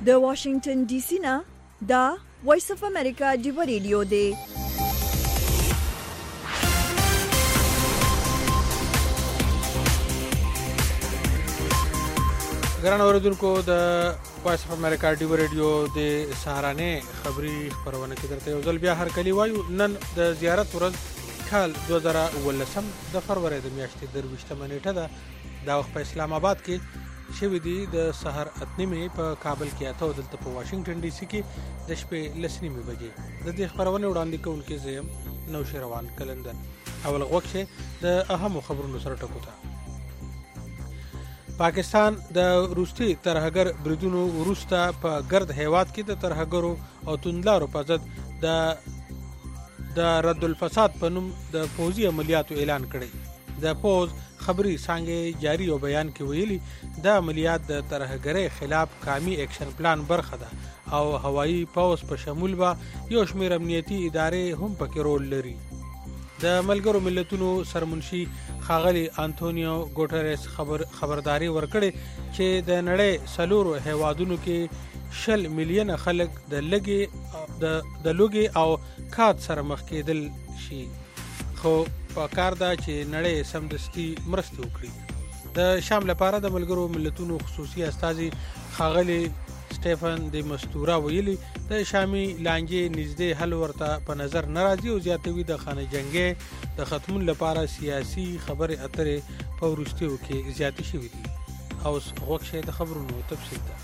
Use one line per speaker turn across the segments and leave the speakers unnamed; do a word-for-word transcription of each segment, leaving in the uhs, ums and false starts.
د واشنگټن ډي سي نه دا وایس اف امریکا دی ریډیو دی.
ګران اوریدونکو د وایس اف امریکا دی ریډیو د سهارانه خبری خبرونه کې درته یو ځل بیا هر کلی وایو. نن د زیارت ورځ کال دوه زره ولسم د فروری د میاشتې درویشتمه نیټه ده. دا وخت په اسلام آباد کې شوی دی د سحر اتنیمه، په کابل کې اته، دلته په واشنگټن ډي سي کې د شپې لسنیمه بجې. د دې خبرونه وړاندې کوونکې زم نو شروان کلندر. اول غوښه د اهمو خبرونو سره ټکوتا. پاکستان د روسي ترهګر بریدونو وروسته په ګرد هیواد کې د ترهګرو او توندلارو په ضد د د رد الفساد په نوم د فوزي عملیاتو اعلان کړی. د پوز خبري څنګه جاری او بیان کې ویلي د عملیات د ترهګرۍ خلاف قومي اکشن پلان برخه ده او هوایي پوز په شمول به یو شمېر امنیتي ادارې هم پکې رول لري. د ملګرو ملتونو سرمنشي ښاغلي انټونیو ګوټریس خبر خبرداري ورکړي چې د نړۍ سلورو هیوادونو کې شل میلیونه خلک د لګي د د لوګي او کات سره مخ کېدل شي، خو په کار ده چې نړۍ سمدستي مرسته وکړي. د شام لپاره د ملګرو ملتونو خصوصي استازي ښاغلي سټيفن د مستورا ویلي د شامي لانجې نږدې حل ورته په نظر ناراضي او زیاتوي د خانه جنگي د ختمون لپاره سیاسي خبرې اترې په ورستیو کې زیاتې شوې دي. او غوښه د خبرونو تفصیل ده.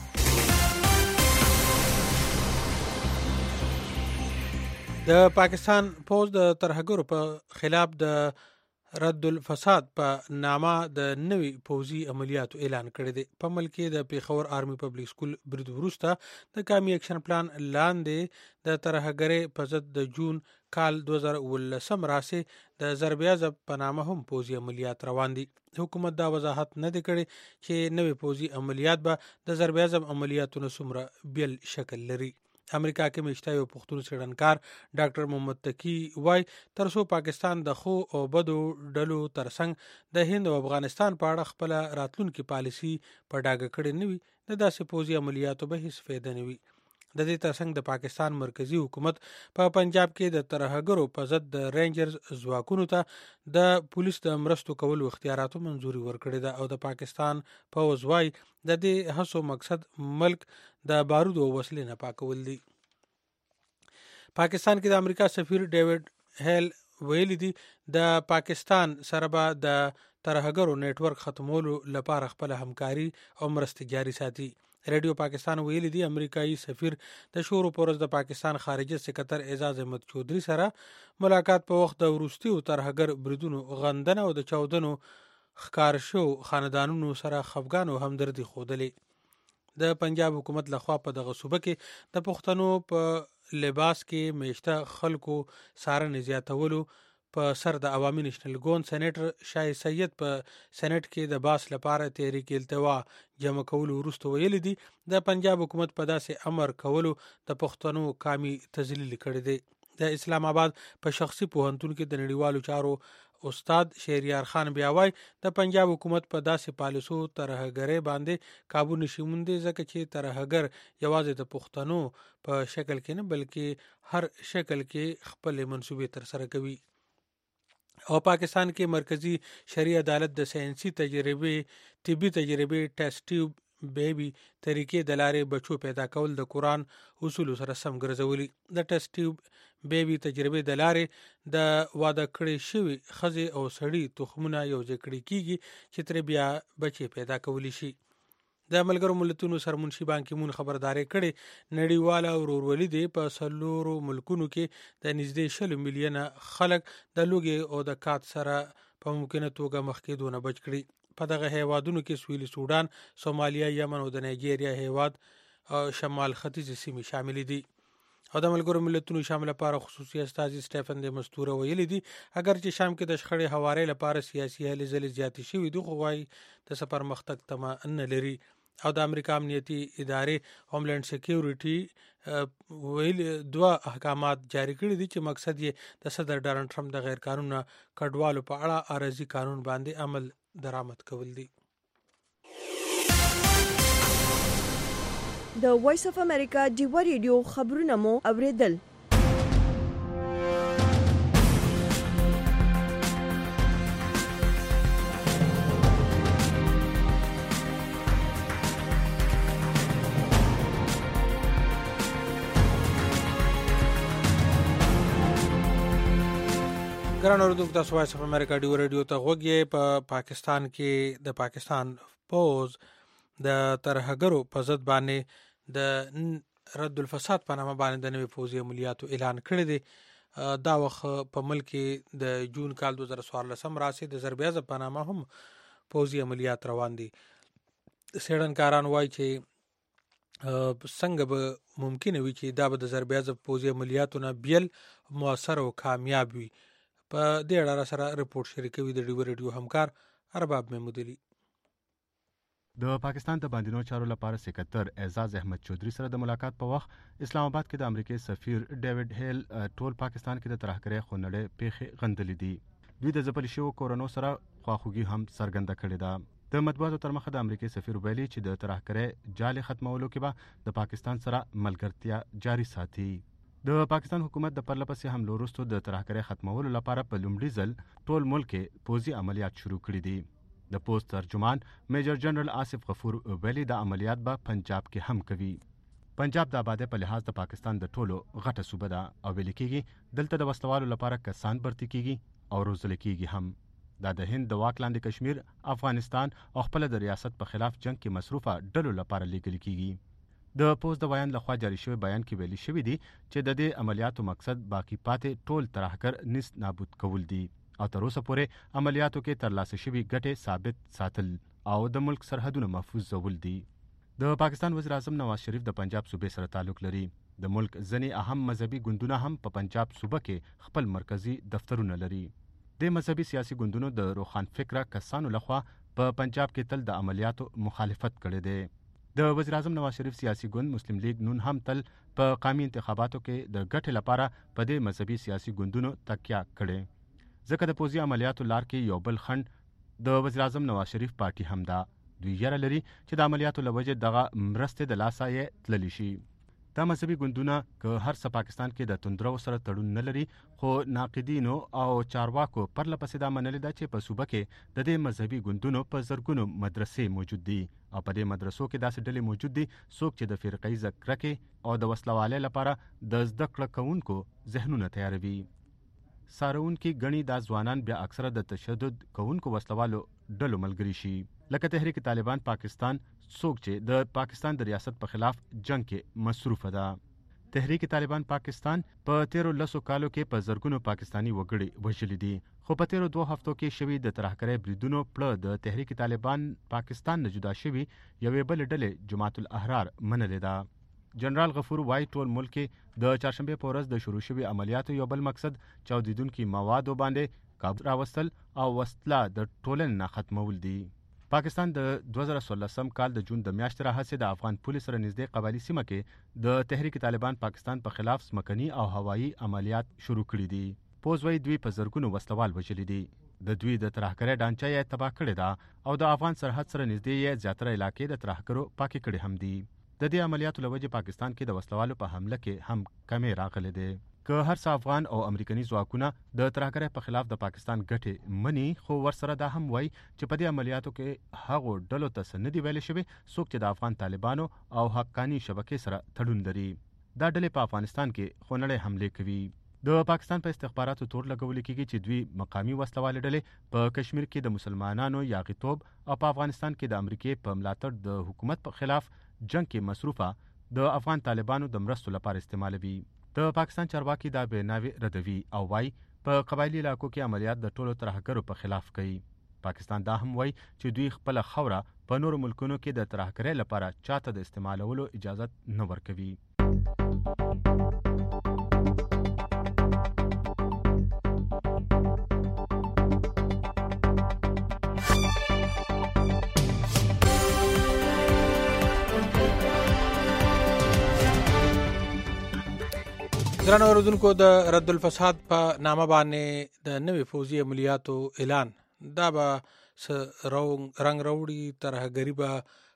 د پاکستان پوز د ترهګرو په خلاف د رد الفساد په نامه د نوي پوزي عملیاتو اعلان کړی دی. په ملک د پیښور آرمي پبلک سکول برید وروسته د قومي اکشن پلان لاندې د ترهګرۍ په ضد د جون کال دوه زره ولسم راسې د ضرب عضب په نامه هم پوزي عملیات روان دي. حکومت دا وضاحت نه دی کړی چې نوي پوزي عملیات به د ضرب عضب عملیاتونو څومره بیل شکل لري. امریکا کې مشته یو پښتون څېړنکار ډاکټر محمد تقی وای ترڅو پاکستان د خو او بدو ډلو ترڅنګ د هند او افغانستان په اړه خپل راتلونکي پالیسي په ډاګه کړې نه وي، د داسې پوزي عملیاتو به هیڅ فایده نه وي. د دې ترڅنګ د پاکستان مرکزی حکومت په پنجاب کې د ترهګرو په ضد د رینجرز ځواکونو ته د پولیس د مرستو کولو اختیاراتو منځوري ورکړې ده او د پاکستان پوز وای د دې هڅو مقصد ملک د بارودو او وسلې نه پاکول دي. پاکستان کې د امریکا سفیر ډیوډ هیل ویلي دي د پاکستان سره به د ترهګرو نیټورک ختمولو لپاره خپل همکاري او مرستې جاري ساتي. ریډیو پاکستان ویلي دي امریکایي سفیر د شورو پورز د پاکستان خارجه سکرټر اعزاز احمد چودھری سره ملاقات په وخت د وروستي ترهګر بریدونو غندنه او د چودنو ښکار شو خاندانونو سره خفګان او همدردي خوده. د پنجاب حکومت لخوا په دغه صوبه کې د پښتنو په لباس کې میشته خلکو سارنې زیاتولو په سر د عوامي نېشنل ګوند سېنیټر شاه سید په سېنیټ کې د باس لپاره تحریک التوا جمع کولو وروسته ویلي دي د پنجاب حکومت په داسې امر کولو د پښتنو قومي تذلیل کړی دی. د اسلام آباد په شخصي پوهنتون کې د نړیوالو چارو استاد شهریار خان بیا وای د پنجاب حکومت په داسې پالیسو ترهګرۍ باندې قابو نشي موندی ځکه چې ترهګر یوازې د پښتنو په شکل کې نه بلکې هر شکل کې خپل منصوبې تر سره کوي. او پاکستان کې مرکزی شرعي عدالت د ساينسي تجربې طبي تجربې ټیسټ ټیوب بیبي طریقې د لارې بچو پیدا کول د قرآن اصول سره سم ګرځولي. د ټیسټ ټیوب بیبي تجربې د لارې د واده کړې شوی ښځې او سړي تخمونه یو ځای کړي کیږي چې ترې بیا بچي پیدا کولی شي. د ملګرو ملتونو سرمنشي بان کی مون خبرداري کړي نړیواله ورورولي دی په سلورو ملکونو کې د نږدې شل میلیونه خلک د لوګي او د کات سره په ممکنه توګه مخ کېدو نه بچ کړي. په دغه هیوادونو کې سویلي سودان، سومالیا، یمن او د نایجیریا هیواد شمال ختیځ سیمې شامل دي. او د ملګرو ملتونو شامل لپاره خصوصي استازي سټيفن د مستوره ویلي دي اگر چې شام کې د شخړې هواري لپاره سیاسي هلې ځلې زیاتې شوې دي خو وايي د سفر مختګ تمه نه لري. او د امریکا امنیتي ادارې هوملند سکیورټي ویل دوه احکامات جاری کړي دي چې مقصد یې د صدر ډانلډ ټرمپ د غیر قانوني کډوالو په اړه عارضي قانون باندې عمل درآمد کول دي.
د وایس اف امریکا ډیوا ریډیو خبرونه مو اوریدل.
ګران اوریدونکو، تاسو وایس اف امریکا ډیوا ریډیو ته غوږ یې. په پاکستان کې د پاکستان پوز د ترهګرو په ضد باندې د رد الفساد په نامه باندې د نوي پوځي عملیاتو اعلان کړی دی. دا وخت په ملک کې د جون کال دوه زره څوارلسم راسي د ضرب عضب په نامه هم پوځي عملیات روان دي. څېړنکاران وایي چې څنګه به ممکن وي چې دا به د ضرب عضب پوځي عملیاتو نه بیل مؤثر او کامیاب وي. په دې اړه سره رپورټ شریکوي د ډیوا ریډیو همکار ارباب محمودعلی.
د پاکستان د باندینو چارو لپاره سکرټر اعزاز احمد چودھری سره د ملاقات په وخت اسلام آباد کې د امریکای سفیر ډیوډ هیل ټول پاکستان کې د ترهګرۍ خونړۍ پیښې غندلې دي. دوی د ځپل شویو کورونو سره خواخوږي هم څرګنده کړې ده. د مطبوعاتو تر مخه د امریکای سفیر ویلي چې د ترهګرۍ جال ختمولو کې به د پاکستان سره ملګرتیا جاري ساتي. د پاکستان حکومت د پرلپسې حملو وروسته د ترهګرۍ ختمولو لپاره په لومړي ځل ټول ملک کې پوځي عملیات شروع کړي دي. د پوست ترجمان میجر جنرال آصف غفور ویلي د عملیات به پنجاب کې هم کوي. پنجاب د آبادۍ په لحاظ د پاکستان د ټولو غټه صوبه ده او ویل کېږي دلته د وسلوالو لپاره کسان برتي کېږي او روزل کېږي هم. دا د هند د واک لاندې کشمیر، افغانستان او خپل د ریاست په خلاف جنگ کې مصروفه ډلو لپاره لیږل کېږي. د پوست د بیان لخوا جاری شوی بیان کې ویلي شوی دی چې د دې عملیاتو مقصد باقی پاتې ټول ترهګر نیست نابود کول دي او تر اوسه پورې عملیاتو کې ترلاسه شوي ګټې ثابت ساتل او د ملک سرحدونه محفوظ ول دي. د پاکستان وزیر اعظم نواز شریف د پنجاب صوبې سره تعلق لري. د ملک ځینې اهم مذهبي ګوندونه هم په پنجاب صوبه کې خپل مرکزی دفترونه لري. د مذهبي سیاسي ګوندونو د روخان فکره کسانو لخوا په پنجاب کې تل د عملیاتو مخالفت کړی دی. د وزیر اعظم نواز شریف سیاسي ګوند مسلم لیگ نون هم تل په قومي انتخاباتو کې د ګټې لپاره په دې مذهبي سیاسي ګوندونو تکیه کړې. ځکه د پوځي عملیاتو لار کې یو بل خنډ د وزیر اعظم نواز شریف پارټي هم ده. دوی یره لري چې د عملیاتو له وجې دغه مرستې د لاسه یې تللی شي. دا مذهبي ګوندونه که هر څه پاکستان کې د توندرو سره تړون نه لري، خو ناقدینو او چارواکو پرله پسې دا منلې ده چې په صوبه کې د دې مذهبي ګوندونو په زرګونو مدرسې موجود دي او په دې مدرسو کې داسې ډلې موجود دي څوک چې د فرقه‌ایزه کرکې او د وسلوالۍ لپاره د زده کړه کوونکو ذهنونه تیاروي. ساروونکي ګڼي دا ځوانان بیا اکثره د تشدد کوونکو وسلوالو ډلو ملګري شي، لکه تحریک طالبان پاکستان څوک چې د پاکستان د ریاست په خلاف جنگ کې مصروفه ده. تحریک طالبان پاکستان په تیرو لسو کالو کې په زرګونو پاکستانی وګړي وژلي دي، خو په تیرو دوه هفتو کې شوي د ترهګرۍ بریدونو پړه د تحریک طالبان پاکستان نه جدا شوي یوې بلې ډلې جماعت الاحرار منلې ده. جنرال غفور وای ټول ملک کې د چهارشنبه په ورځ د شروع شوي عملیاتو یو بل مقصد چاودیدونکي موادو باندې کابو راوستل او وسله د ټولنې نه ختمول دي. پاکستان د دوه زره څوارلسم کال د جون د میاشتې راهیسې د افغان پولیس سره نږدې قبایلي سیمه کې د تحریک طالبان پاکستان په خلاف ځمکني او هوایي عملیات شروع کړي دي. پوځ وایي دوی په زرګونو وسلوال وژلي دي. د دوی د ترهګرۍ ډانچه یې تباه کړې ده او د افغان سرحد سره نږدې یې زیاتره علاقې د ترهګرو پاکې کړې هم دي. د دې عملیاتو له وجې پاکستان کې د وسلوالو په حمله کې هم کمې راغلې ده. که هر څه افغان او امریکایي ځواکونه د ترهګرۍ په خلاف د پاکستان ګټې مني، خو ورسره دا هم وایي چې په دې عملیاتو کې هغو ډلو ته څه نه دي ویلې شوي څوک چې د افغان طالبانو او حقاني شبکې سره تړون لري. دا ډلې په افغانستان کې خونړۍ حملې کوي. د پاکستان په استخباراتو تور لګول کېږي چې دوی مقامي وسلوالې ډلې په کشمیر کې د مسلمانانو یاغیتوب او په افغانستان کې د امریکای په ملاتړ د حکومت په خلاف جنگ کې مصروفه د افغان طالبانو د مرستو لپاره استعمالوي. د پاکستان چارواکي دا بیناوي ردوي او وايي په قبایلی علاقو کې عملیات د ټولو ترهګرو په خلاف کوي. پاکستان دا هم وایي چې دوی خپل خوره په نورو ملکونو کې د ترهګرۍ لپاره چاته د استعمالولو اجازه نه ورکوي.
ګران اوریدونکو، د رد الفساد په نامه باندې د نوي پوځي عملیاتو اعلان دا به رنګ راوړي، ترهګري به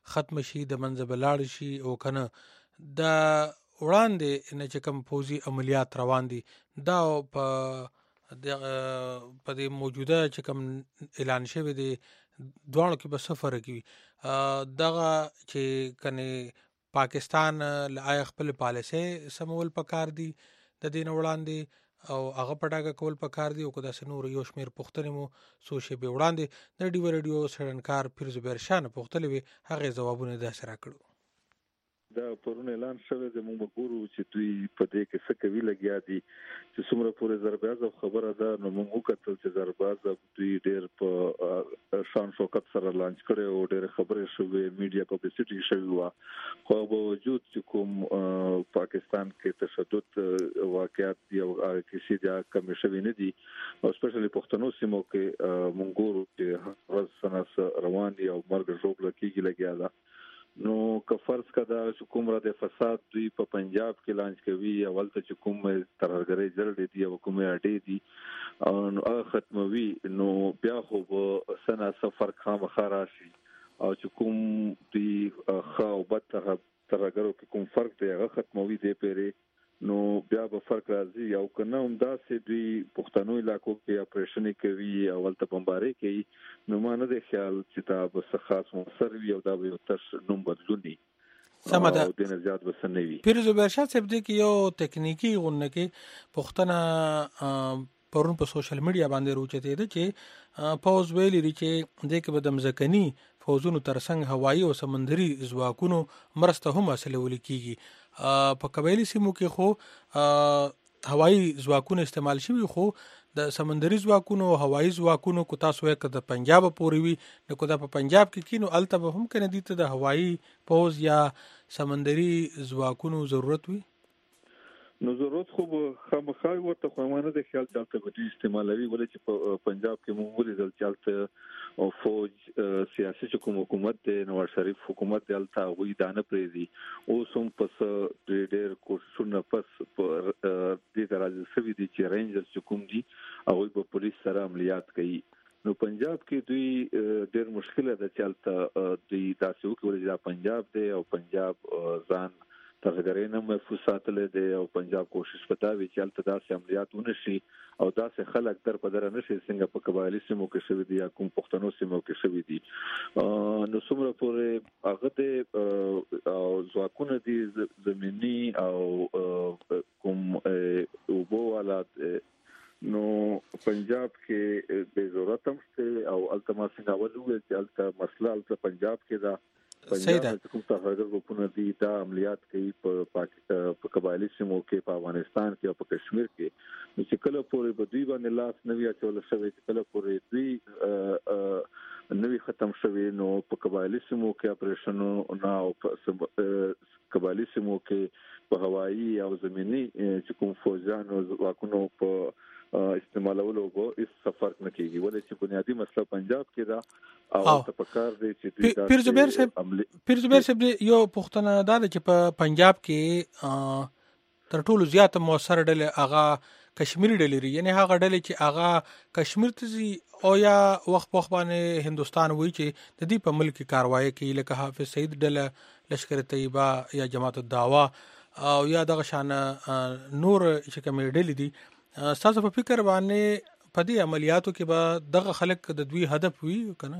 ختم شي د منځ بلاړ شي او کنه د وړاندې نه چې کوم پوزي عملیات روان دي دا په د په دې موجوده چې کوم اعلان شوی دی دوانو کې به سفر کوي دغه چې کنه پاکستان لای خپل پالیسي سمول پکار دي د دین وړاندې او هغه پټاګه کول پکار دي او کدا سنور یو شمیر پښتنې مو سوشي به وړاندې د ډیو ریډیو سړنکار پیرز برشان پښتلې وي هغه جوابونه د سره کړو
دا پرون اعلان شوی د موږ ګورو چې دوی په دې کې څه کوي لګیا دي چې څومره پورې ضرباز خبره ده نو موږ وکړل چې ضرباز دوی ډېر په شان شوکت سره لانچ کړي او ډېر خبرې شوې میډیا پبلسټي شوې و خو په وجود چې کوم پاکستان کې تشدد واقعات دی او کیسې دا کم شوې نه دي او سپیشلی پښتنو سیمو کې موږ ګورو چې ورځ سناس روان دي او مرګ ژوبل کېږي لګیا ده نو که فرض کدا چې کومره د فساد دوی په پنجاب کې لانچ کوي اول ته چې کوم ترهګرۍ جوړې دي او کومه اړې دي او هغه ختموي نو بیا خو به سنا سفر خامخا راشي او چې کوم دوی خو بد ترهګرو کې کوم فرق دی هغه ختموي دی پیری نو بیا به فرق راځي او کنه هم دا چې دوی پښتنو علاقو کې اپریشن کوي او ولته بمباري کوي نو ما نه دی خیال چې دا به خاص موثر وي او دا به تر نوم بدلونی
سمه
او د نه زیات بسنوي
پیرز برشاد صاحب دې کې یو ټکنیکی غونډه کې پښتنه پرون په سوشل میډیا باندې روچته دي چې پوز ویلي دي چې د کې بدم ځکني فوزونو ترڅنګ هوایي او سمندري ځواکونو مرسته هم حاصلول کیږي په قبایلی سیمو کې خو هوایي ځواکونه استعمال شوي خو د سمندري ځواکونو او هوایي ځواکونو کو تاسو یې د پنجاب پورې وي نو کو دا په پنجاب کې کینو الته هم کنه دي ته د هوایي پوز یا سمندري ځواکونو ضرورت وي
نو ضرورت خو خامخا ورته خو مانه د خیال چلته به استعمالوي ولې چې په پنجاب کې مونږ ولې چلته او فوج سیاسي حکومت حکومت د نواز شریف حکومت دلته وې دانه پریزي او سم پس ډېر ډېر کوششونه پس په دې راځي سوي دي چې رینجرز حکومت دي او په پولیس سره عملیات کوي نو پنجاب کې دوی ډېر مشکله ده چلته دوی تاسو کې ولې پنجاب دی او پنجاب ځان ترغړې نه محفوظ ساتل دي او پنجاب کوشش پتاوي چې الته داسې عملیات ونشي او داسې خلک در په در نشي څنګه په قبایلی سیمو کې شوی دي یا کوم پښتنو سیمو کې شوی دي نو څومره پورې هغه د او ځواکونه دي زمینی او کوم وبو حالات نو پنجاب کې به ضرورت هم شته او الته ما څنګه ولوي چې الته مسله الته پنجاب کې دا پنجاب کوم ترهګر ګروپونه دي دا عملیات کوي په پاکستان په قبایلی سیمو کې په افغانستان کې او په کشمیر کې چې کله پورې په دوی باندې لاس نوی اچول شوی چې کله پورې دوی نوی ختم شوی نو په قبایلی سیمو کې اپریشن نه او په قبایلی سیمو کې په هوایي او زمینی چې کوم فوجان او واکونو په استعمالولو به هیڅ فرق نه کیږي ولې چې بنیادی مسله پنجاب کې دا او تفکر دی چې
پیر زبیر صاحب پیر زبیر صاحب یو پښتنه دا چې په پنجاب کې تر ټولو زیات موثر ډلې هغه کشمیری ډلې لري یعنی هغه ډلې چې هغه کشمیر ته زی او یا وخت په باندې هندستان وایي چې د دې په ملک کاروایی کوي لکه حافظ سعید ډله لشکر طیبه یا جماعت الدعوه او یا دغه شان نور چې کوم ډلې دي تاسو په فکر باندې په دې عملیاتو کې به دغه خلک د دوی هدف وي کنه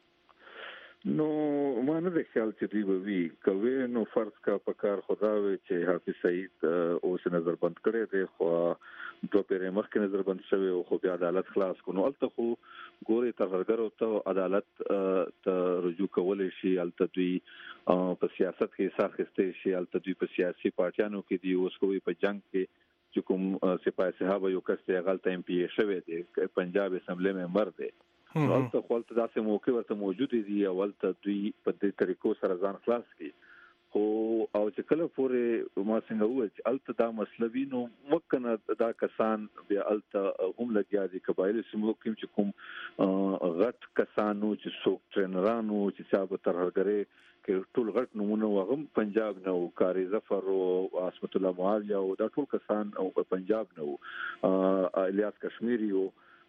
نو ما نه خیال چې دی وی کوي نو فرض کا پکار خدا وي چې حافظ سعید اوس نظر بند کړي دی خو دوه پیره مخکې نظر بند شوی او خو بیا عدالت خلاص کو نو الته خو ګوري ترهګر ته عدالت ته رجوع کول شي الته دوی په سیاست کې ساخسته شي الته دوی په سیاسي پارټیانو کې دی اوس کوي په جنگ کې چې کوم سپاه صحابه یو کس ته غلطه ایم پی ای شوی دی پنجاب اسمبلی ممبر دی نو البته خپل داسې موقع ورته موجود دي او ولته دوی په دې طریقو سره ځان خلاص کړي خو او چې کله پورې ما څنګه وایي چې الته دا مسلوي نو مکنه دا کسان بیا الته هم لګیا دي قبایل سیمو کې چې کوم غټ کسانو چې څوک ټرینرانو چې صاحب ترهګرې کې ټول غټ نمونه وغم پنجاب نو کاری ظفر او عاصمت الله معاویه او دا ټول کسان او پنجاب نو الیاس کشمیری او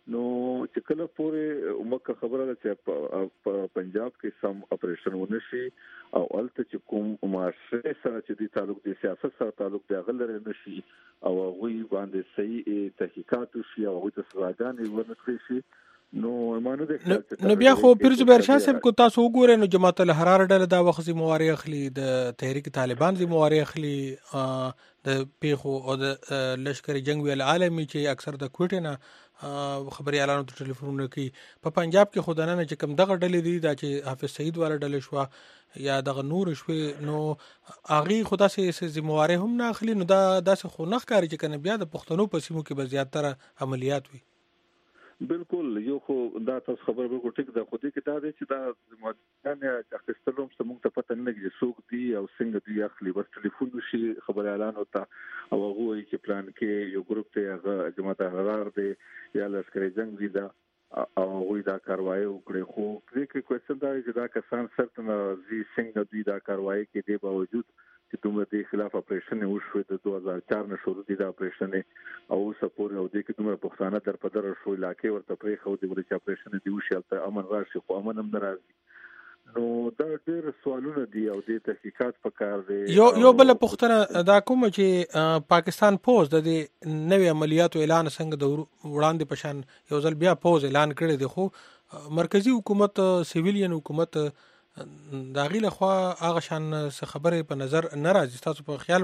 نو چې کله پورې مکه خبره ده چې په پنجاب کې سم اپریشن ونشي او الته چې کوم معاشره سره چې د تعلق د سیاست سره تعلق دی غلره نشي او غوي باندې صحیح تحقیقات شي او د سزاګانې ورنکړي شي نو مانو د
نو بیا خو پیر زبیر شاه صاحب کو تاسو وګورئ نو جماعت الحرار ډله دا وخت ذمہواری اخلي د تحریک طالبان ذمہواری اخلي د پیخو او د لشکري جنگ ویل عالمي چې اکثر د کوټې نه خبري اعلان ته ټلیفونونه کوي په پنجاب کې خدانه نه چې کم دغه ډلې دي دا چې حافظ سعید والا ډلې شو یا دغه نور شوي نو اغي خدا سي ذمہواری هم نه اخلي نو دا داسې خو نه ښکاري چې کنه بیا د پښتنو په سیمو کې به زیاتره عملیات وي
بالکل یو خو دا تاسو خبر به ټیک دا خو دې کې دا دی چې دا مدانه اخستلوم سمون ته پته نه لګي څوک دی او څنګه دی اخلي بس ټلیفون شي خبر اعلان وتا او هغه وایي چې پلان کې یو ګروپ ته هغه جماعت الحرار دی یا لشکري جنگ دی دا او وی دا کاروایی وکړي خو دې کې کوېشن دا چې دا کسان سرتنه زی څنګه دی دا کاروایی کې دی باوجود چې دومره د خلاف اپریشن وشو د دوه هزار چار نه شروع دي دا اپریشن او سپور او د کومه پښتانه در په در شو علاقې ورته پرې خو د ولې اپریشن دی وشي ته امن راشي خو امن هم ناراضي نو دا ډېر سوالونه دي او د تحقیقات په کار دي
یو یو بل پښتنه دا کوم چې پاکستان پوز د نوې عملیاتو اعلان څنګه د وړاندې پشان یو ځل بیا پوز اعلان کړی دی خو مرکزی حکومت سیویلین حکومت دا غیله خو هغه شان خبره په نظر ناراضي تاسو په خیال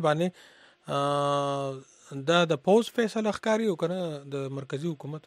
باندې دا د پوز فیصله ښکاری او کنه د مرکزی حکومت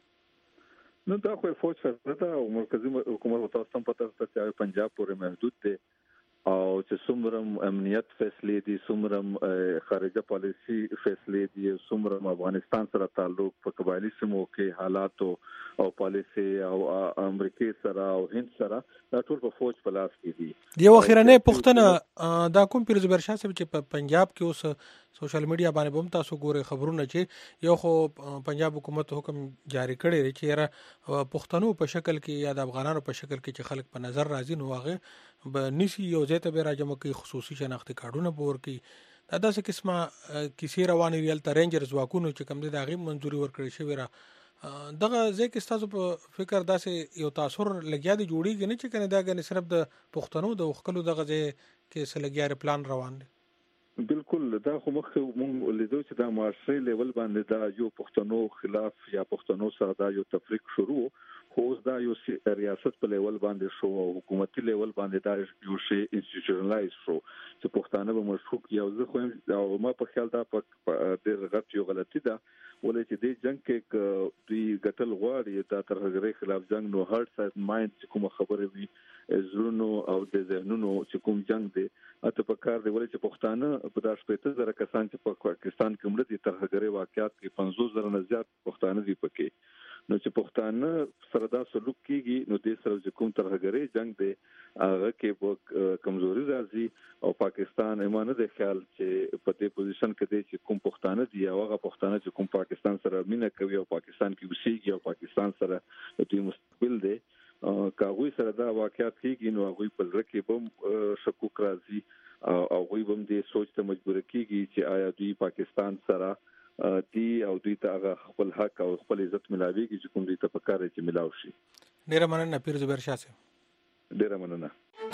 نو دا خو فوج فیصله او مرکزی حکومت تاسو هم پته ستاسو پنجاب پورې محدود دي او چې څومره امنیت فیصله دي څومره خارجه پالیسی فیصله دي څومره افغانستان سره تعلق په قبایلی سیمو کې حالات او پالیسی او امریکای سره او هند سره دا ټول په فوج په لاس کې دي
یو اخیرنه پښتنه دا کوم پیر زبیر شاه صاحب چې په پنجاب کې اوس سوشل میډیا باندې هم تاسو ګورئ خبرونه چې یو خو پنجاب حکومت حکم جاری کړی دی چې را پښتنو په شکل کې یا د افغانانو په شکل کې چې خلک په نظر راځي نو هغه به نسی یو ځای ته به راجمع کوي خصوصي شناختی کارډونه به ورکوي دا داسې قسمه کیسې روانې وي هلته رینجرز واکونو چې کوم دی د هغې منظوري ورکړې شوې را دغه ځای کې ستاسو په فکر داسې یو تاثر لګیا دی جوړېږي نه چې کنه دا ګنې صرف د پښتنو د وښکلو دغه ځای کې څه لګیا پلان روان دی
بالکل دا خو مخکې مونږ لیدو چې دا معاشري لیول باندې دا یو پښتنو خلاف یا پښتنو سره دا یو تفریق شروع خو دا یو ریاست په لیول باندې شو او حکومتي لیول باندې دا یو شی انسټیټیوشنلایز شو چې پښتانه به مشکوک یو ځکه خو او ما په خیال دا په ډېر غټ یو غلطي ده ولې چې د جنگ کې دوی ګټل غواړي دا ترهګرۍ خلاف جنگ نو هارت سایت مایند کوم خبره وي زړونو او د ذهنونو چې کوم جنگ دی اته په کار دی ولې چې پښتانه په داس پېته زره کسان چې په پاکستان کې مړ دي ترهګرۍ واقعیت کې پنځوس زره نه زیات پښتانه دي پکې نو چې پښتانه سره دا سلوک کیږي نو د سره کوم ترهګرۍ جنگ دی هغه کې په کمزوري راځي او پاکستان ایمانه د خیال چې په دې پوزیشن کې دی چې کوم پښتانه دي او هغه پښتانه چې کوم پاکستان سره مینه کوي او پاکستان کې اوسېږي او پاکستان سره دوی مستقبل دی کاغوی سره دا واقعیت کیږي نو هغه په ځل کې بم شکوک راځي او هغه بم دې سوچ ته مجبور کیږي چې آیا دوی پاکستان سره دی او دوی ته خپل حق او خپل عزت ملاويږي چې کوم دوی ته پکاره چې ملاو شي.
ډیره مننه پیر زبیر شاه صاحب.
ډیره مننه.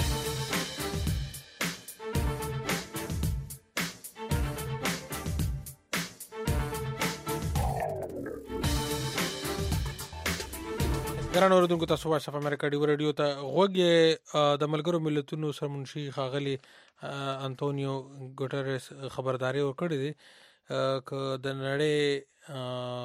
ګران اوریدونکو تاسو وایس اف امریکا دی رادیو ته غوږی د ملګرو ملتونو سرمنشي خاغلی انټونیو ګوټریس خبرداري ورکړې دي ک د نړۍ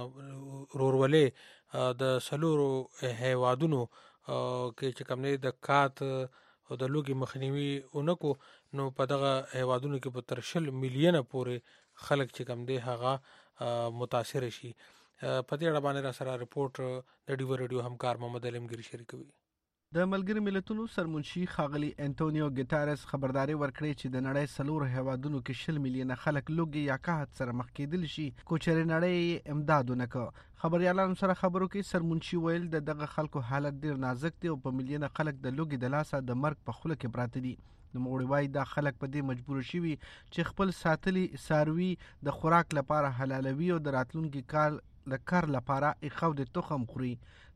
رورولې د سلورو هیوادونو کې چې کوم نه د کات او د لوګي مخنیوي اونکو نو په دغه هیوادونو کې په تر شل میلیونه پورې خلک چې کوم دی هغه متاثر شي. په دې اړه باندې را سره رپورټ د ډیو رادیو همکار محمد علمگیری شریکوي.
د ملګری ملتونو سرمنشي خاغلی انټونیو ګټارس خبرداري ورکړې چې د نړۍ سلور هیوادونو کې شل میلیونه خلک لوګي یا قحط سره مخ کېدل شي کو چې نړۍ امداد ونکړي. خبريالانو سره خبرو کې سرمنشي ویل د دغه خلکو حالت ډیر نازک دی او په میلیونه خلک د لوګي د لاسه د مرګ په خوله کې پراته دي. د موړوي دا خلک په دې مجبور شوي چې خپل ساتلي ساروي د خوراک لپاره حلالوي او د راتلونکي کال د کار لپاره اخو د تخم خوري.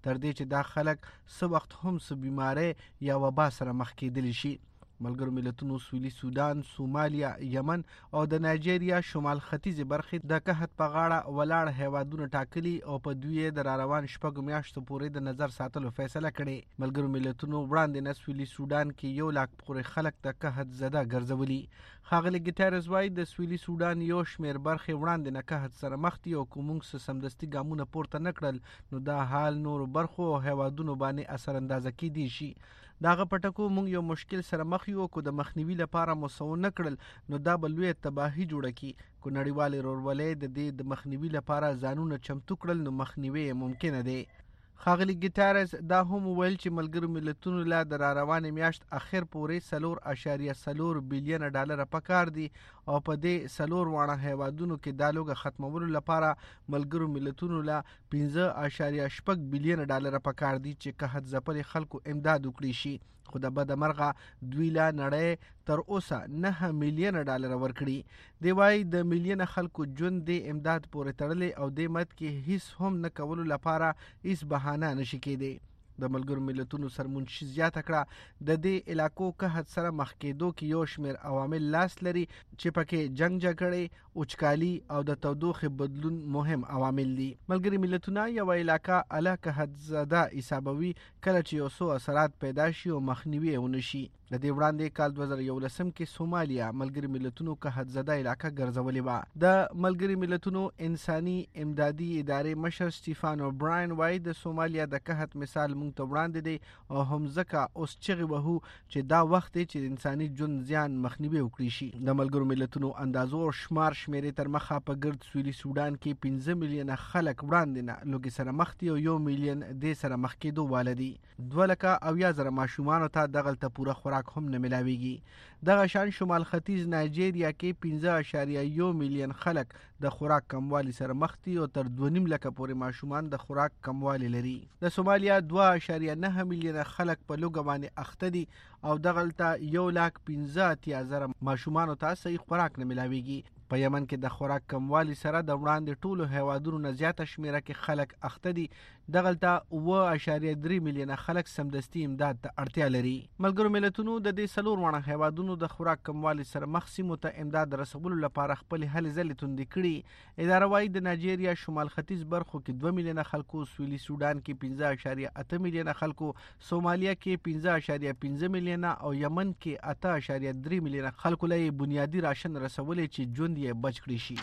تر دې چې دا خلک څه وخت هم څه بیمارۍ یا وبا سره مخ کېدلی شي. ملګرو ملتونو سویلي سودان، سومالیا، یمن او د نایجیریا شمال ختیځې برخې د قحط په غاړه ولاړ هیوادونه ټاکلي او په دوی یې د راروان شپږو میاشتو پورې د نظر ساتلو فیصله کړې. ملګرو ملتونو وړاندې نه سویلي سودان کې یو لاک پورې خلک د قحط زده ګرځولي. ښاغلي ګیټارز وایي د سویلي سودان یو شمېر برخې وړاندې نه قحط سره مخ دي او که موږ څه سمدستي ګامونه پورته نه کړل نو دا حال نورو برخو او هیوادونو باندې اثر اندازه کیدی شي. داغه پټکو موږ یو مشکل سره مخ یو کو د مخنیوي لپاره مو څه ونه کړل نو دا به لویه تباهي جوړه کړي. کو نړیوالې ورورولۍ د دې د مخنیوي لپاره ځانونه چمتو کړل نو مخنیوی یې ممکنه دی. ښاغلي ګیټارز دا هم وویل چې ملګرو ملتونو له د راروانې میاشت اخر پورې څلور اعشاریه څلور بیلیونه ډالره پکار دي او په دې څلور واړه هیوادونو کې دا لوږه ختمولو لپاره ملګرو ملتونو له پنځه اعشاریه شپږ بیلیونه ډالره پکار دي چې قحط ځپلي خلکو امداد وکړي شي. خو د بده مرغه دوی له نړۍ تر اوسه نهه میلیونه ډالره ورکړي. دی وایي د میلیونه خلکو ژوند دې امداد پورې تړلی او دې مد کې هیڅ هم نه کولو لپاره هیڅ بهانه نشي کېدی. د ملګرو ملتونو سرمنشي زیاته کړه د دې علاقو قحط سره مخ کېدو کې یو شمېر عوامل لاس لري چې پکې جنگ جګړې، وچکالي او د تودوخې بدلون مهم عوامل دي. ملګري ملتونه یوه علاقه اله قحط زده حسابوي کله چې یو څو اثرات پیدا شي او مخنیوی یې ونه شي. د دې وړاندې کال دوه زره یولسم کې سومالیا ملګري ملتونو قحط زده علاقه ګرځولې وه. د ملګري ملتونو انساني امدادي ادارې مشر سټیفان اوبراین وایي د سومالیا د قحط مثال موږ ته وړاندې دی او هم ځکه اوس چغې وهو چې دا وخت دی چې د انساني ژوند زیان مخنیوی وکړي شي. د ملګرو ملتونو اندازو او شمار شمېرې تر مخه په ګرد سویلي سودان کې پنځه میلیونه خلک وړاندې نه لوږې سره مخ دي او یو میلیون دې سره مخ کېدو واله دي. دوه لکه اویا زره ماشومانو ته دغلته پوره خوراک هم نه ملاویږي. دغه شان شمال ختیځ نایجیریا کې پنځه اعشاریه یو میلیون خلک د خوراک کموالي سره مخ دي او تر دوه نیم لکه پورې ماشومان د خوراک کموالی لري. د سومالیا دوه اعشاریه نه میلیونه خلک په لوږه باندې اخته دي او دغلته یو لاک پنځه اتیا زره ماشومانو ته صحیح خوراک نه ملاویږي. په یمن کې د خوراک کموالي سره د وړاندې ټولو هیوادونو نه زیاته شمېره کې خلک اخته دي. دغلته اوه اعشاریه درې میلیونه خلک سمدستي امداد ته اړتیا لري. ملګرو ملتونو د دې څلور واړه هیوادونو د خوراک کموالي سره مخ سیمو ته امداد رسولو لپاره خپلې هلې ځلې توندې کړي. اداره وایي د نایجیریا شمال ختیځ برخو کې دوه میلیونه خلکو، سویلي سودان کې پنځه اعشاریه اته میلیونه خلکو، سومالیا کې پنځه اعشاریه پنځه میلیونه او یمن کې اته اعشاریه درې میلیونه خلکو له بنیادي راشن رسولې چې ژوند یې بچ کړی شي.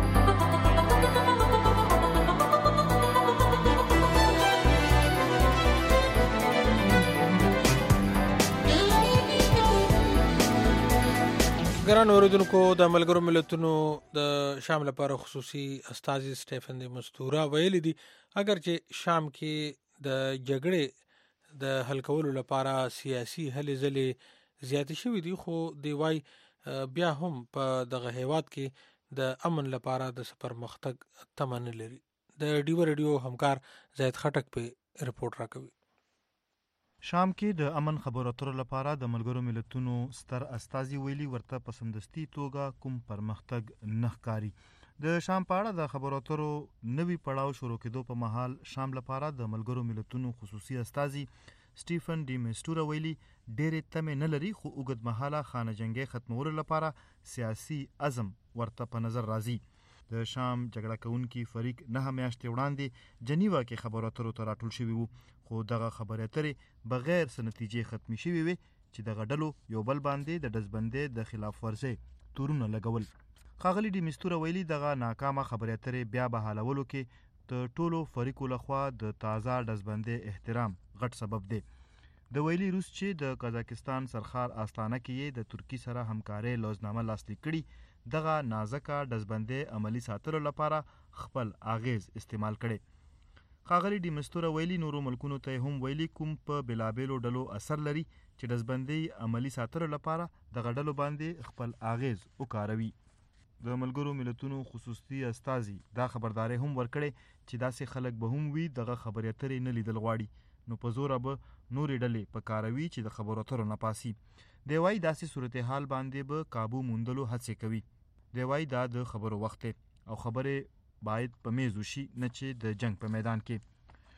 ګران اوریدونکو، د ملګرو ملتونو د شام لپاره خصوصي استازي سټیفن دی مستورا ویلي دي اگر چې شام کې د جګړې د حل کولو لپاره سیاسي هلې ځلې زیاتې شوي دي خو دی وایي بیا هم په دغه هیواد کې د امن لپاره د پرمختګ تمه نه لري. د ډیو ریډیو همکار زید خټک په رپورټ راکوي.
شام کې د امن خبرو اترو لپاره د ملګرو ملتونو ستر استازي ویلي ورته په سمدستي توګه کوم پرمختګ نه ښکاري. د شام په اړه د خبرو اترو نوي پړاو شروع کېدو په مهال شام لپاره د ملګرو ملتونو خصوصي استازي سټیفن ډي میسټورا ویلي ډېرې تمې نه لري خو اوږد مهاله خانه جنګۍ ختمولو لپاره سیاسي عزم ورته په نظر راځي. د شام جګړه کوونکي فریق نهه میاشتې وړاندې جنیوا کې خبرو اترو ته راټول شوي وو خو دغه خبرې اترې بغیر څه نتیجې ختمې شوې وې چې دغه ډلو یو بل باندې د ډزبندۍ د خلاف ورزۍ تورونه لګول. ښاغلي ډي میسټورا ویلي دغه ناکامه خبرې اترې بیا بحالولو کې د ټولو فریقو لخوا د تازه ډزبندۍ احترام غټ سبب دی. د ویلي روس چې د قزاقستان سرخار آستانه کې د ترکي سره همکارۍ لوزنامه لاسلیک کړي دغه نازکه ډزبندۍ عملي ساتلو لپاره خپل اغیز استعمال کړي. ښاغلي ډي میسټورا ویلي نورو ملکونو ته هم ویلي کوم په بېلابېلو ډلو اثر لري چې ډزبندۍ عملي ساتلو لپاره دغه ډلو باندې خپل اغیز وکاروي. د ملګرو ملتونو خصوصي استازي دا خبرداری هم ورکړي چې داسې خلک به هم وي دغه خبرې اترې نه لیدل غواړي نو په زوره به نورې ډلې په کاروي چې د خبرو اترو نه پاسي. دی وایي داسې صورتحال باندې به قابو موندلو هڅې کوي. دی وایي دا د خبرو وخت دی او خبرې باید په میز وشي نه چې د جنگ په میدان کې.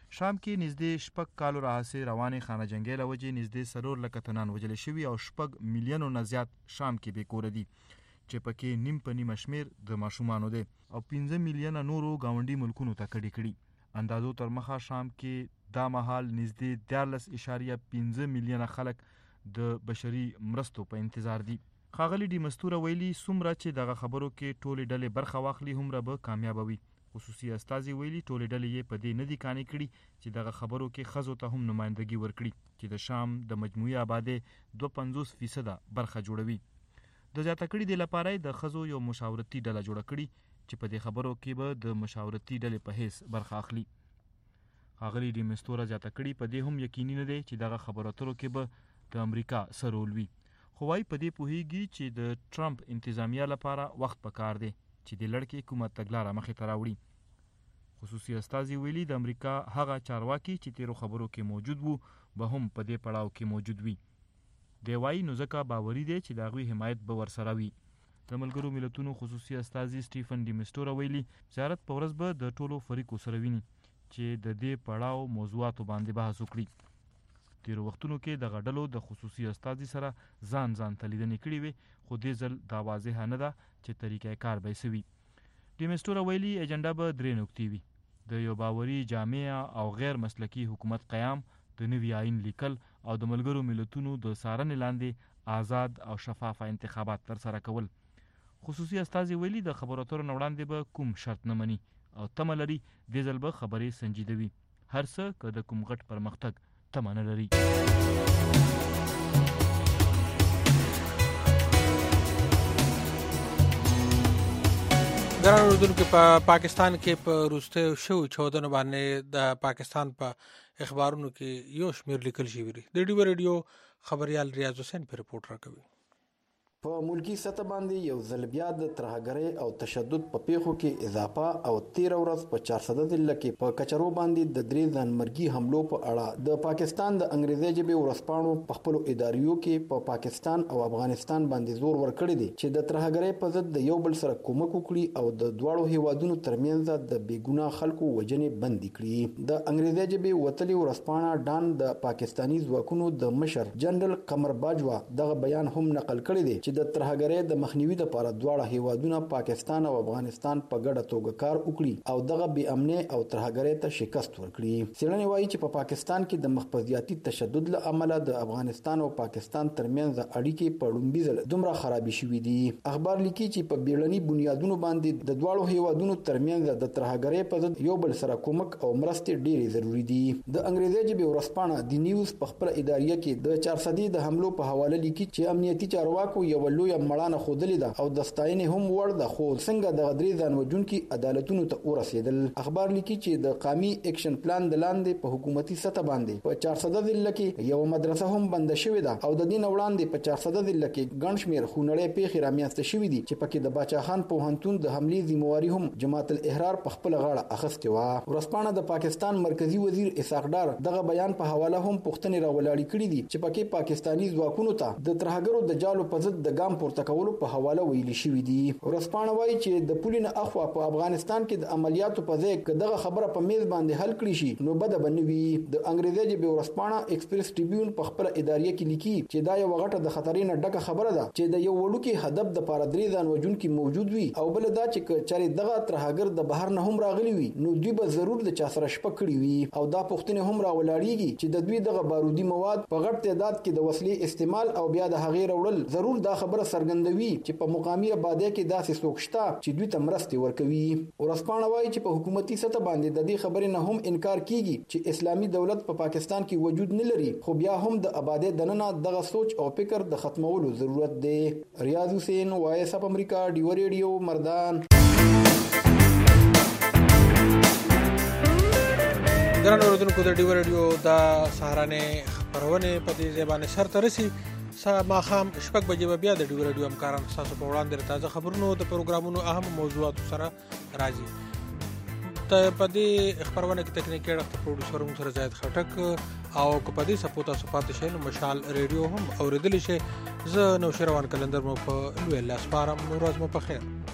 شام کې نږدې شپږ کالو راهیسې روانې خانه جنګۍ له وجې نږدې څلور لکه تنان وژل شوي او شپږ میلیونو نه زیات شام کې بې کوره دي چې پکې نیم په نیمه شمېر د ماشومانو دی او پنځه میلیونه نورو ګاونډي ملکونو ته کډې کړي. اندازو تر مخه شام کې دا مهال نږدې دیارلس اشاریه پنځه میلیونه خلک د بشري مرستو په انتظار دي. ښاغلي ډي مستوره ویلي څومره چې دغه خبرو کې ټولې ډلې برخه واخلي هومره به کامیابه وي. خصوصي استازي ویلي ټولې ډلې یې په دې نه دي قانع کړي چې دغه خبرو کې ښځو ته هم نمایندګي ورکړي چې د شام د مجموعي آبادۍ دوه پنځوس فیصده برخه جوړوي. د زیاته کړي دې لپاره یې د ښځو یو مشاورتي ډله جوړه کړي چې په دې خبرو کې به د مشاورتي ډلې په حیث برخه اخلي. ښاغلي ډي مستوره زیاته کړي په دې هم یقیني نه دی چې دغه خبرو اترو کې به د امریکا څه رول وي، خو وايي په دې پوهیږي چې د ټرمپ انتظامیه لپاره وخت پکار دی چې د لړکې کومه تګلاره مخې ته راوړي. خصوصي استازي ویلي د امریکا هغه چارواکي چې تیرو خبرو کې موجود وو به هم په دې پړاو کې موجود وي. دی وایي نو ځکه باوري دی چې د هغوی حمایت به ورسره وي. د ملګرو ملتونو خصوصي استازي سټیفن ډي مستوره ویلي زیارت په ورځ به د ټولو فریقو سره ویني چې د دې پړاو موضوعاتو باندې بحث وکړي. تیرو وختونو کې دغه ډلو د خصوصي استازي سره ځان ځان ته لیدنې کړې وې، خو دې ځل دا واضحه نه ده چې طریقه کار به یې څه وي. ډي مستوره ویلي ایجنډا به درې نکتې وي: د یو باوري جامع او غیر مسلکي حکومت قیام، د نوي آئین لیکل او د ملګرو ملتونو د څارنې لاندې آزاد او شفافه انتخابات ترسره کول. خصوصي استازي ویلي د خبرو اترو نه وړاندې به کوم شرط نه مني او تمه لري دې ځل به خبرې سنجیده وي، هر څه که د کوم غټ پرمختګ تمه نه لري.
ګران اردوونکو په پاکستان کې په وروستیو شویو چاودنو باندې د پاکستان په اخبارونو کې یو شمېر لیکل شوي دي. د ډیو ریډیو خبریال ریاض حسین په رپورټ راکوي.
په ملکی سطح باندې یو ځل بیا د ترهګرۍ او تشدد په پیښو کې اضافه او تیر ورځ په چارصده ضلع کې په کچرو باندې د درې ځانمرګي حملو په اړه د پاکستان د انګریزي ژبې ورځپاڼو په خپلو اداریو کې په پاکستان او افغانستان باندې زور ورکړی دی چې د ترهګرۍ په ضد د یو بل سره کومک وکړي او د دواړو هیوادونو ترمنځ د بېګناه خلکو وژنې بندي کړي. د انګریزي ژبې وتلې ورځپاڼه ډان د پاکستاني ځواکونو د مشر جنرال قمر باجوا دغه بیان هم نقل کړی دی چې د ترهګرۍ د مخنیوي لپاره دواړه هیوادونه پاکستان او افغانستان په ګډه توګه کار وکړي او دغه بې امنۍ او ترهګرۍ ته شکست ورکړي. څېړنې وایي چې په پاکستان کې د مخفضیاتي تشدد له امله د افغانستان او پاکستان ترمنځ اړیکې په لومړي ځل دومره خرابې شوي دي. اخبار لیکي چې په بیړني بنیادونو باندې د دواړو هیوادونو ترمنځ د ترهګرۍ په ضد یو بل سره کومک او مرستې ډېرې ضروري دي. د انګریزي ژبې ورځپاڼه د نیوز په خپله اداریه کې د چارصدي د حملو په حواله لیکي چې امنیتي چارواکو یو لویه مړانه ښودلې ده او د ستاینې هم وړ ده، خو څنګه دغه درې ځان وژونکي عدالتونو ته ورسېدل. اخبار لیکي چې د قامي اکشن پلان د لاندې په حکومتي سطح باندې په چارصده ضلع کې یو مدرسه هم بنده شوې ده او د دې نه وړاندې په چارصده ضلع کې ګڼ شمېر خونړۍ پیښې رامنځته شوي دي چې پکې د باچا خان پوهنتون د حملې ذمواري هم جماعت الاحرار په خپله غاړه اخیستې وه. ورځپاڼه د پاکستان مرکزي وزیر اسحاق ډار دغه بیان په حواله هم پوښتنې راولاړې کړي دي چې پکې پاکستاني ځواکونو ته د ترهګرو د جالو په ضد د ګام پورته کولو په حواله ویلي شوي دي. ورځپاڼه وایي چې د پولې نه اخوا په افغانستان کې د عملیاتو په ځای که دغه خبره په میز باندې حل کړي شي نو بده به نه وي. د انګریزي ژبې ورځپاڼه ایکسپریس ټریبیون په خپله اداریه کې لیکي چې دا یو غټه د خطرې نه ډکه خبره ده چې د یو وړوکي هدف دپاره درې ځان وژونکي موجود وي او بله دا چې که چېرې دغه ترهګر د بهر نه هم راغلي وي نو دوی به ضرور د چا سره شپه کړي وي او دا پوښتنې هم راولاړېږي چې د دوی دغه بارودي مواد په غټ تعداد کې د وسلې استعمال او بیا د هغې راوړل ضرور دا خبره څرګندوي چې په مقامي آبادۍ کې داسې څوک شته چې دوی ته مرستې ورکوي. ورځپاڼه وایي چې په حکومتي سطح باندې د دې خبرې نه هم انکار کیږي چې اسلامي دولت په پاکستان کې وجود نه لري، خو بیا هم د آبادۍ دننه دغه سوچ او فکر د ختمولو ضرورت دی. ریاض حسین، وایس اف امریکا، ډیو ریډیو، مردان.
ګران اورېدونکو د ډیو ریډیو د سهارنې خپرونې په دې ځای باندې سرته رسي. ماښام شپږ بجې به بیا د ډیو ریډیو همکاران ستاسو په وړاندې د تازه خبرونو د پروګرامونو اهم موضوعاتو سره راځي. په دې خپرونه کې تکنیکي اړخ ته پروډوسر موږ سره زاهد خټک او که په دې څپو تاسو پاتې شئ نو مشال ریډیو هم اورېدلی شئ. زه نوشیروان کلندر مو په لوی الله سپارم. ورځ مو په خیر.